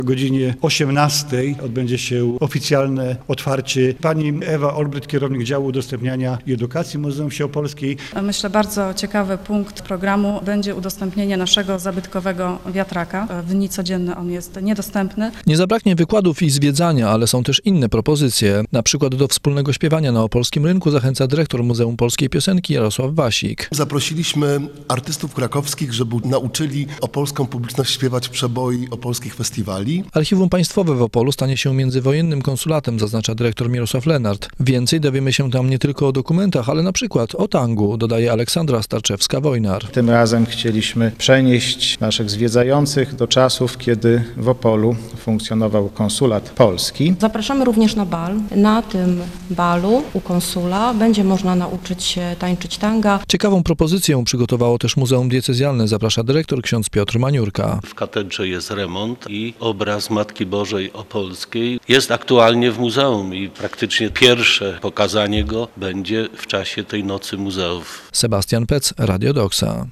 O godzinie 18 odbędzie się oficjalne otwarcie. Pani Ewa Olbryt, kierownik działu udostępniania i edukacji Muzeum Wsi Opolskiej. Myślę, bardzo ciekawy punkt programu będzie udostępnienie naszego zabytkowego wiatraka. W dni codzienne on jest niedostępny. Nie zabraknie wykładów i zwiedzania, ale są też inne propozycje. Na przykład do wspólnego śpiewania na opolskim rynku zachęca dyrektor Muzeum Polskiej Piosenki Jarosław Wasik. Zaprosiliśmy artystów krakowskich, żeby nauczyli opolską publiczność śpiewać przeboi opolskich festiwali. Archiwum Państwowe w Opolu stanie się międzywojennym konsulatem, zaznacza dyrektor Mirosław Lenart. Więcej dowiemy się tam nie tylko o dokumentach, ale na przykład o tangu, dodaje Aleksandra Starczewska-Wojnar. Tym razem chcieliśmy przenieść naszych zwiedzających do czasów, kiedy w Opolu funkcjonował konsulat polski. Zapraszamy również na bal. Na tym balu u konsula będzie można nauczyć się tańczyć tanga. Ciekawą propozycję przygotowało też Muzeum Diecezjalne, zaprasza dyrektor ksiądz Piotr Maniurka. W katedrze jest remont i obraz Matki Bożej Opolskiej jest aktualnie w muzeum i praktycznie pierwsze pokazanie go będzie w czasie tej nocy muzeów. Sebastian Pec, Radio Doksa.